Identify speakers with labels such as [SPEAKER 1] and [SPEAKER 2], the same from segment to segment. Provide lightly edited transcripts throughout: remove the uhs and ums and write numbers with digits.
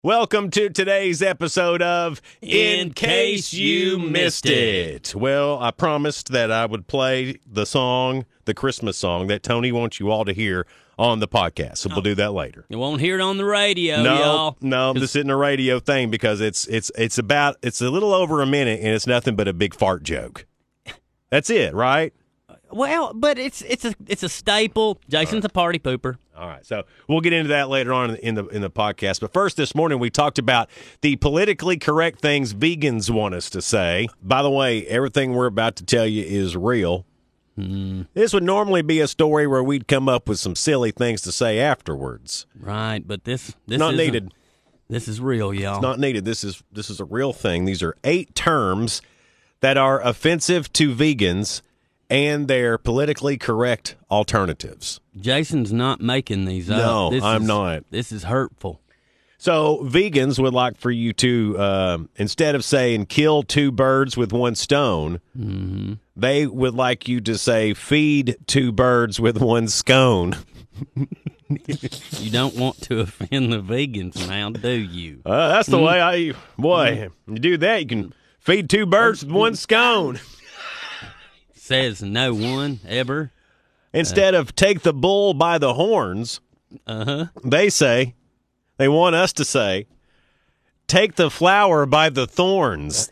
[SPEAKER 1] Welcome to today's episode of In Case You Missed It. Well, I promised that I would play the song, the Christmas song that Tony wants you all to hear on the podcast. So we'll do that later.
[SPEAKER 2] You won't hear it on the radio, y'all.
[SPEAKER 1] No, this isn't a radio thing because it's a little over a minute and it's nothing but a big fart joke. That's it, right?
[SPEAKER 2] Well, but it's a staple. Jason's a party pooper.
[SPEAKER 1] All right, so we'll get into that later on in the podcast. But first, this morning we talked about the politically correct things vegans want us to say. By the way, everything we're about to tell you is real. This would normally be a story where we'd come up with some silly things to say afterwards.
[SPEAKER 2] Right, but this
[SPEAKER 1] not needed.
[SPEAKER 2] This is real, y'all.
[SPEAKER 1] It's not needed. This is a real thing. These are 8 terms that are offensive to vegans and their politically correct alternatives.
[SPEAKER 2] Jason's not making these up.
[SPEAKER 1] No, I'm not.
[SPEAKER 2] This is hurtful.
[SPEAKER 1] So vegans would like for you to, instead of saying kill 2 birds with 1 stone, they would like you to say feed 2 birds with 1 scone.
[SPEAKER 2] You don't want to offend the vegans now, do you?
[SPEAKER 1] That's the way you do that, you can feed 2 birds with 1 scone.
[SPEAKER 2] Says no one ever.
[SPEAKER 1] Instead of take the bull by the horns, they want us to say, take the flower by the thorns.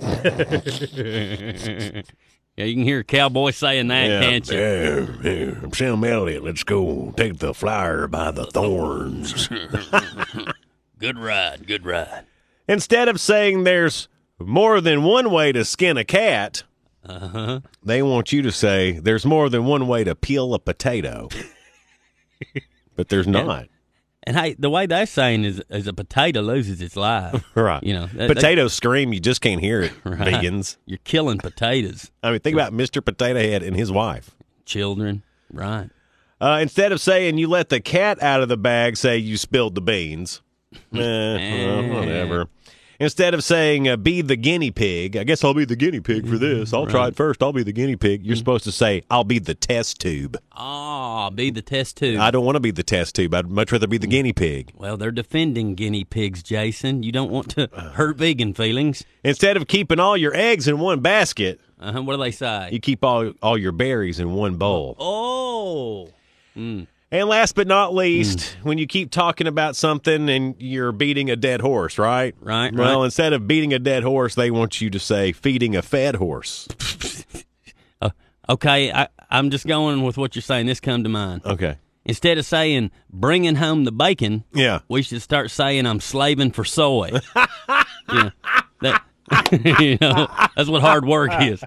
[SPEAKER 2] Yeah, you can hear a cowboy saying that, can't you?
[SPEAKER 1] Yeah, Sam Elliott, let's go take the flower by the thorns.
[SPEAKER 2] Good ride, good ride.
[SPEAKER 1] Instead of saying there's more than one way to skin a cat, they want you to say there's more than one way to peel a potato. But there's not.
[SPEAKER 2] And hey, the way they're saying is a potato loses its life.
[SPEAKER 1] Right.
[SPEAKER 2] You know,
[SPEAKER 1] potatoes scream, you just can't hear it,
[SPEAKER 2] right.
[SPEAKER 1] Vegans.
[SPEAKER 2] You're killing potatoes.
[SPEAKER 1] I mean, think about Mr. Potato Head and his wife.
[SPEAKER 2] Children, right.
[SPEAKER 1] Instead of saying you let the cat out of the bag, say you spilled the beans. Well, whatever. Instead of saying be the guinea pig, I guess I'll be the guinea pig for this. I'll try it first. I'll be the guinea pig. You're supposed to say I'll be the test tube.
[SPEAKER 2] Oh, be the test tube.
[SPEAKER 1] I don't want to be the test tube. I'd much rather be the guinea pig.
[SPEAKER 2] Well, they're defending guinea pigs, Jason. You don't want to hurt vegan feelings.
[SPEAKER 1] Instead of keeping all your eggs in one basket,
[SPEAKER 2] what do they say?
[SPEAKER 1] you keep all your berries in one bowl.
[SPEAKER 2] Oh.
[SPEAKER 1] And last but not least, when you keep talking about something and you're beating a dead horse, right?
[SPEAKER 2] Right.
[SPEAKER 1] Well, instead of beating a dead horse, they want you to say feeding a fed horse.
[SPEAKER 2] Okay, I'm just going with what you're saying. This come to mind.
[SPEAKER 1] Okay.
[SPEAKER 2] Instead of saying bringing home the bacon,
[SPEAKER 1] yeah,
[SPEAKER 2] we should start saying I'm slaving for soy. You know, that's what hard work is.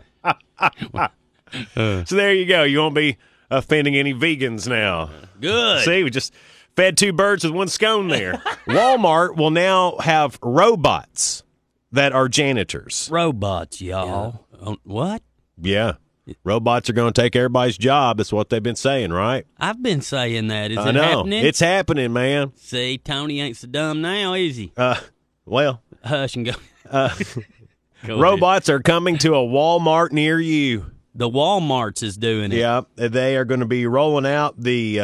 [SPEAKER 1] So there you go. You won't be offending any vegans now.
[SPEAKER 2] Good.
[SPEAKER 1] See, we just fed 2 birds with 1 scone there. Walmart will now have robots that are janitors.
[SPEAKER 2] Robots, y'all. Yeah. What?
[SPEAKER 1] Yeah. Robots are going to take everybody's job. That's what they've been saying, right?
[SPEAKER 2] I've been saying that. Is
[SPEAKER 1] I
[SPEAKER 2] it
[SPEAKER 1] know.
[SPEAKER 2] happening?
[SPEAKER 1] It's happening, man.
[SPEAKER 2] See, Tony ain't so dumb now, is he?
[SPEAKER 1] Well.
[SPEAKER 2] Hush and go.
[SPEAKER 1] Robots are coming to a Walmart near you.
[SPEAKER 2] The Walmarts is doing it.
[SPEAKER 1] Yeah, they are going to be rolling out the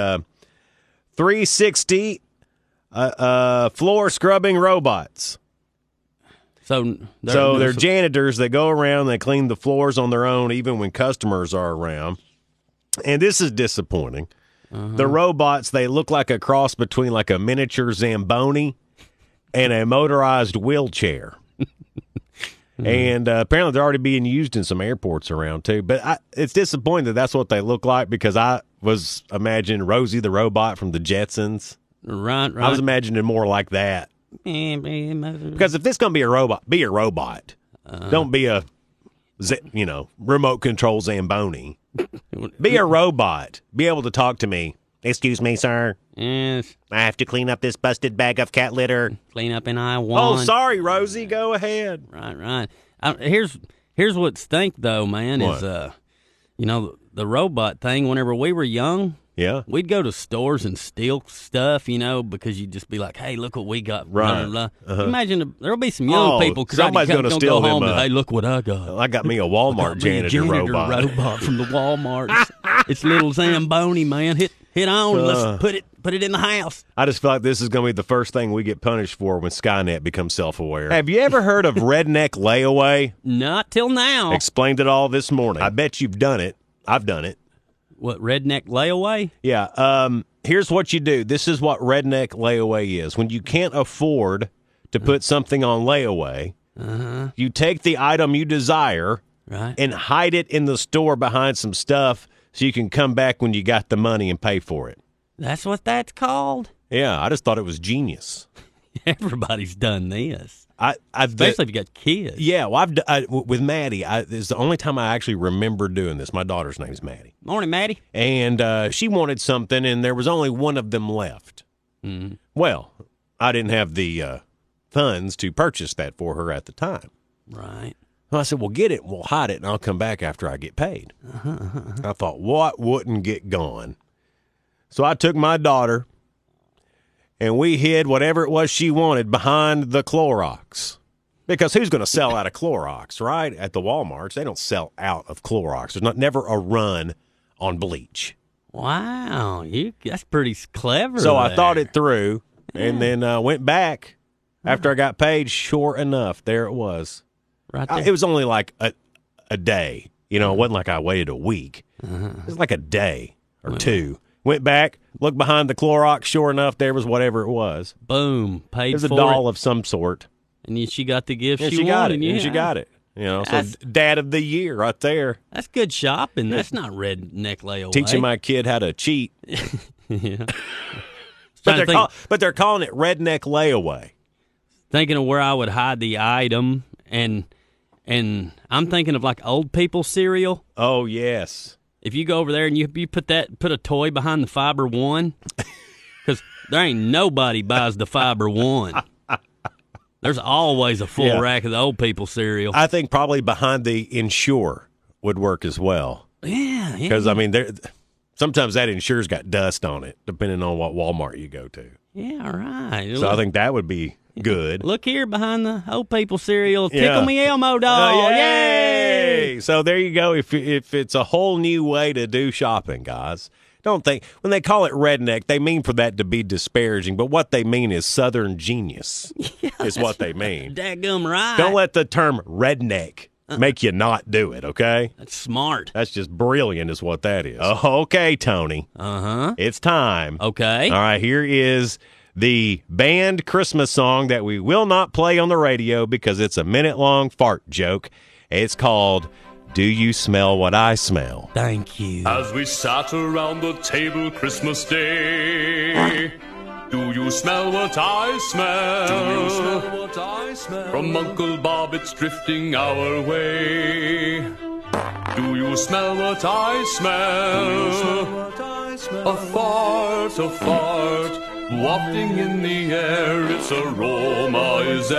[SPEAKER 1] 360 floor scrubbing robots.
[SPEAKER 2] So
[SPEAKER 1] they're janitors. They go around, they clean the floors on their own, even when customers are around. And this is disappointing. The robots, they look like a cross between like a miniature Zamboni and a motorized wheelchair. And apparently they're already being used in some airports around, too. But it's disappointing that that's what they look like because I was imagining Rosie the robot from the Jetsons.
[SPEAKER 2] Right.
[SPEAKER 1] I was imagining more like that. Because if this is going to be a robot, be a robot. Don't be a, remote control Zamboni. Be a robot. Be able to talk to me. Excuse me, sir.
[SPEAKER 2] Yes.
[SPEAKER 1] I have to clean up this busted bag of cat litter.
[SPEAKER 2] Clean up in I-1.
[SPEAKER 1] Oh, sorry, Rosie. Go ahead.
[SPEAKER 2] Right. Here's what stink, though, man,
[SPEAKER 1] what?
[SPEAKER 2] Is, the robot thing, whenever we were young,
[SPEAKER 1] yeah,
[SPEAKER 2] we'd go to stores and steal stuff, because you'd just be like, hey, look what we got.
[SPEAKER 1] Right.
[SPEAKER 2] Blah, blah, blah. Imagine there'll be some young people.
[SPEAKER 1] Somebody's going to steal
[SPEAKER 2] home
[SPEAKER 1] him.
[SPEAKER 2] and, hey, look what I got.
[SPEAKER 1] I got me a Walmart janitor robot.
[SPEAKER 2] Robot from the Walmart. It's little Zamboni, man. Hit hit on. Let's put it in the house.
[SPEAKER 1] I just feel like this is going to be the first thing we get punished for when Skynet becomes self-aware. Have you ever heard of redneck layaway?
[SPEAKER 2] Not till now.
[SPEAKER 1] Explained it all this morning. I bet you've done it. I've done it.
[SPEAKER 2] What, redneck layaway?
[SPEAKER 1] Yeah. Here's what you do. This is what redneck layaway is. When you can't afford to put something on layaway, you take the item you desire and hide it in the store behind some stuff so you can come back when you got the money and pay for it.
[SPEAKER 2] That's what that's called?
[SPEAKER 1] Yeah, I just thought it was genius.
[SPEAKER 2] Everybody's done this. Especially if you got kids.
[SPEAKER 1] Yeah, well, with Maddie, this is the only time I actually remember doing this. My daughter's name is Maddie.
[SPEAKER 2] Morning, Maddie.
[SPEAKER 1] And she wanted something, and there was only one of them left. Mm-hmm. Well, I didn't have the funds to purchase that for her at the time.
[SPEAKER 2] Right.
[SPEAKER 1] Well, I said, well, get it, we'll hide it, and I'll come back after I get paid. I thought, what wouldn't get gone? So I took my daughter, and we hid whatever it was she wanted behind the Clorox. Because who's going to sell out of Clorox, right? At the Walmarts, they don't sell out of Clorox. There's never a run on bleach.
[SPEAKER 2] Wow, that's pretty clever.
[SPEAKER 1] So I thought it through, and then went back after I got paid. Sure enough, there it was.
[SPEAKER 2] Right there.
[SPEAKER 1] It was only like a day. You know, it wasn't like I waited a week. It was like a day or two. Went back, looked behind the Clorox. Sure enough, there was whatever it was.
[SPEAKER 2] Boom, paid for it.
[SPEAKER 1] It was a doll of some sort.
[SPEAKER 2] And she got the gift
[SPEAKER 1] she
[SPEAKER 2] wanted.
[SPEAKER 1] Got it.
[SPEAKER 2] Yeah.
[SPEAKER 1] And she got it. You know, so dad of the year right there.
[SPEAKER 2] That's good shopping. That's not redneck layaway.
[SPEAKER 1] Teaching my kid how to cheat.
[SPEAKER 2] Yeah.
[SPEAKER 1] But they're calling it redneck layaway.
[SPEAKER 2] Thinking of where I would hide the item, and I'm thinking of like old people cereal.
[SPEAKER 1] Oh, yes.
[SPEAKER 2] If you go over there and you put a toy behind the Fiber One, because there ain't nobody buys the Fiber One. There's always a full rack of the old people cereal.
[SPEAKER 1] I think probably behind the Ensure would work as well.
[SPEAKER 2] Yeah.
[SPEAKER 1] Because, I mean, sometimes that Ensure's got dust on it, depending on what Walmart you go to.
[SPEAKER 2] Yeah, right.
[SPEAKER 1] So I think that would be good.
[SPEAKER 2] Look here behind the old people cereal. Tickle Me Elmo doll. Yay!
[SPEAKER 1] So there you go. If it's a whole new way to do shopping, guys. Don't think when they call it redneck, they mean for that to be disparaging, but what they mean is Southern genius is what they mean.
[SPEAKER 2] Dadgum right.
[SPEAKER 1] Don't let the term redneck make you not do it, okay?
[SPEAKER 2] That's smart.
[SPEAKER 1] That's just brilliant is what that is. Okay, Tony. It's time.
[SPEAKER 2] Okay.
[SPEAKER 1] All right, here is the banned Christmas song that we will not play on the radio because it's a minute-long fart joke. It's called Do You Smell What I Smell?
[SPEAKER 2] Thank you.
[SPEAKER 3] As we sat around the table Christmas Day, do you smell what I smell? Do you smell what I smell? From Uncle Bob it's drifting our way. Do you smell what I smell? Do you smell what I smell? A fart, wafting in the air. Its aroma is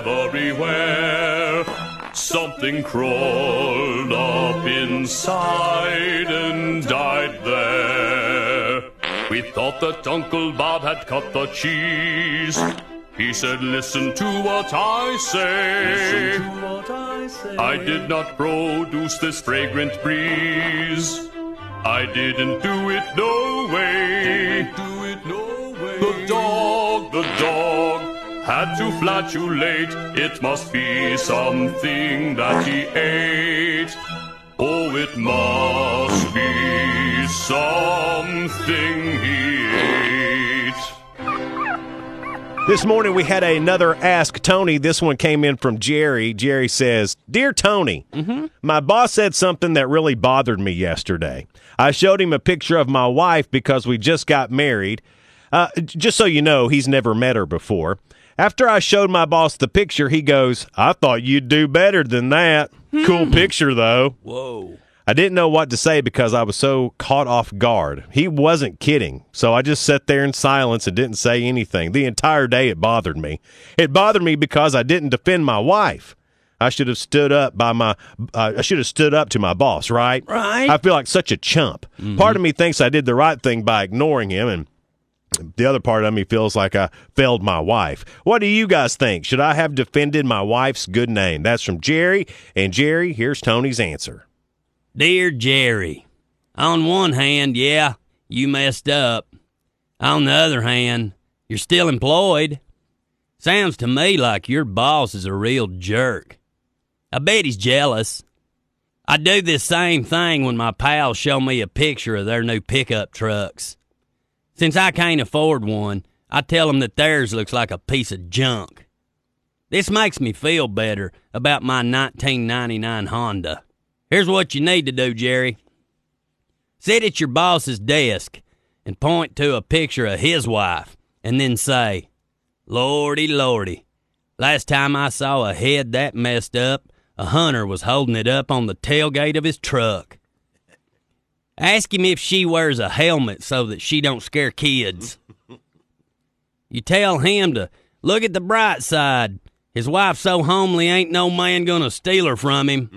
[SPEAKER 3] everywhere. Something crawled up inside and died there. We thought that Uncle Bob had cut the cheese. He said, listen to what I say. Listen to what I say. I did not produce this fragrant breeze. I didn't do it no way. The dog had to flatulate. It must be something that he ate. Oh, it must be something he ate.
[SPEAKER 1] This morning we had another Ask Tony. This one came in from Jerry. Jerry says, Dear Tony, my boss said something that really bothered me yesterday. I showed him a picture of my wife because we just got married. Just so you know, he's never met her before. After I showed my boss the picture, he goes, I thought you'd do better than that. Cool picture, though.
[SPEAKER 2] Whoa.
[SPEAKER 1] I didn't know what to say because I was so caught off guard. He wasn't kidding, so I just sat there in silence and didn't say anything. The entire day it bothered me. It bothered me because I didn't defend my wife. I should have stood up to my boss, right?
[SPEAKER 2] Right.
[SPEAKER 1] I feel like such a chump. Part of me thinks I did the right thing by ignoring him, and the other part of me feels like I failed my wife. What do you guys think? Should I have defended my wife's good name? That's from Jerry. And Jerry, here's Tony's answer.
[SPEAKER 2] Dear Jerry, on one hand, yeah, you messed up. On the other hand, you're still employed. Sounds to me like your boss is a real jerk. I bet he's jealous. I do this same thing when my pals show me a picture of their new pickup trucks. Since I can't afford one, I tell them that theirs looks like a piece of junk. This makes me feel better about my 1999 Honda. Here's what you need to do, Jerry. Sit at your boss's desk and point to a picture of his wife and then say, "Lordy, lordy, last time I saw a head that messed up, a hunter was holding it up on the tailgate of his truck." Ask him if she wears a helmet so that she don't scare kids. You tell him to look at the bright side. His wife's so homely, ain't no man gonna steal her from him.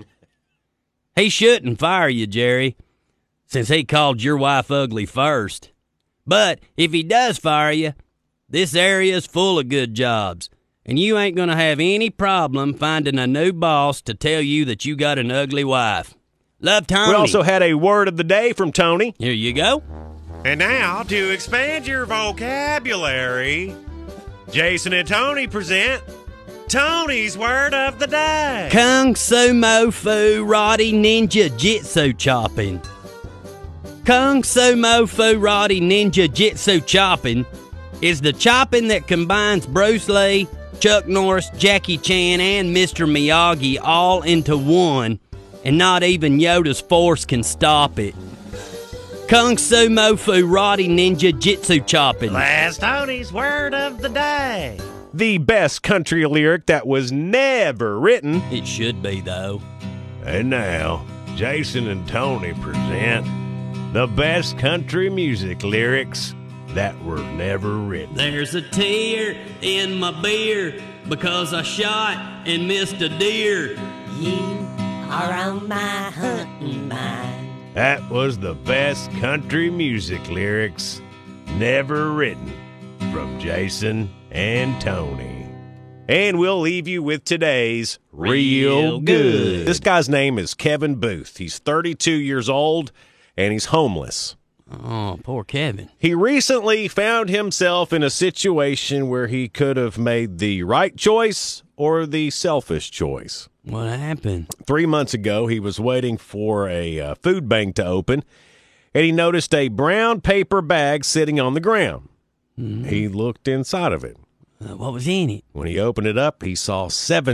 [SPEAKER 2] He shouldn't fire you, Jerry, since he called your wife ugly first. But if he does fire you, this area's full of good jobs, and you ain't gonna have any problem finding a new boss to tell you that you got an ugly wife. Love, Tony.
[SPEAKER 1] We also had a word of the day from Tony.
[SPEAKER 2] Here you go.
[SPEAKER 1] And now, to expand your vocabulary, Jason and Tony present Tony's Word of the Day.
[SPEAKER 2] Kung Sumo Fu Roddy Ninja Jitsu Chopping. Kung Sumo Fu Roddy Ninja Jitsu Chopping is the chopping that combines Bruce Lee, Chuck Norris, Jackie Chan, and Mr. Miyagi all into one, and not even Yoda's force can stop it. Kung Sumo Fu Roddy Ninja Jitsu Chopping.
[SPEAKER 1] Last Tony's Word of the Day. The best country lyric that was never written.
[SPEAKER 2] It should be, though.
[SPEAKER 1] And now, Jason and Tony present the best country music lyrics that were never written.
[SPEAKER 2] There's a tear in my beer because I shot and missed a deer.
[SPEAKER 4] You are on my hunting mind.
[SPEAKER 1] That was the best country music lyrics never written from Jason and Tony. And we'll leave you with today's Real Good. This guy's name is Kevin Booth. He's 32 years old, and he's homeless.
[SPEAKER 2] Oh, poor Kevin.
[SPEAKER 1] He recently found himself in a situation where he could have made the right choice or the selfish choice.
[SPEAKER 2] What happened?
[SPEAKER 1] 3 months ago, he was waiting for a food bank to open, and he noticed a brown paper bag sitting on the ground. Mm-hmm. He looked inside of it.
[SPEAKER 2] What was in it?
[SPEAKER 1] When he opened it up, he saw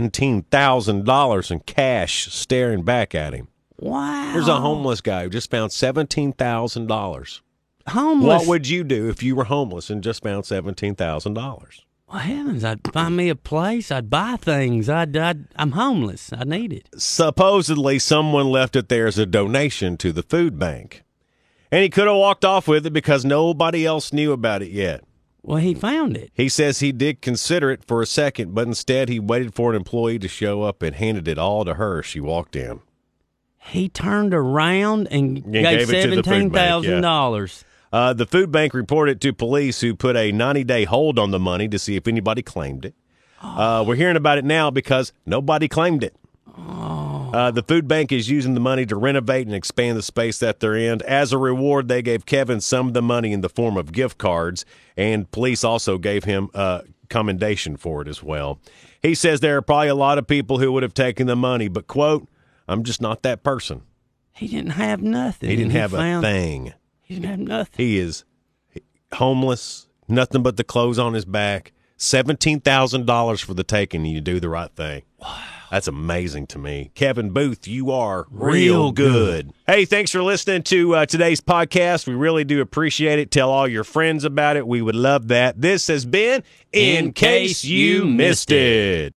[SPEAKER 1] $17,000 in cash staring back at him.
[SPEAKER 2] Wow.
[SPEAKER 1] There's a homeless guy who just found $17,000.
[SPEAKER 2] Homeless?
[SPEAKER 1] What would you do if you were homeless and just found $17,000?
[SPEAKER 2] Well, heavens, I'd find me a place. I'd buy things. I'm homeless. I need it.
[SPEAKER 1] Supposedly, someone left it there as a donation to the food bank. And he could have walked off with it because nobody else knew about it yet.
[SPEAKER 2] Well, he found it.
[SPEAKER 1] He says he did consider it for a second, but instead he waited for an employee to show up and handed it all to her as she walked in.
[SPEAKER 2] He turned around and gave $17,000.
[SPEAKER 1] The food bank reported to police, who put a 90-day hold on the money to see if anybody claimed it. We're hearing about it now because nobody claimed it. The food bank is using the money to renovate and expand the space that they're in. As a reward, they gave Kevin some of the money in the form of gift cards, and police also gave him commendation for it as well. He says there are probably a lot of people who would have taken the money, but, quote, "I'm just not that person."
[SPEAKER 2] He didn't have nothing.
[SPEAKER 1] He didn't have a thing.
[SPEAKER 2] He didn't have nothing.
[SPEAKER 1] He is homeless, nothing but the clothes on his back, $17,000 for the taking, and you do the right thing. Wow. That's amazing to me. Kevin Booth, you are real good. Hey, thanks for listening to today's podcast. We really do appreciate it. Tell all your friends about it. We would love that. This has been In Case You Missed It.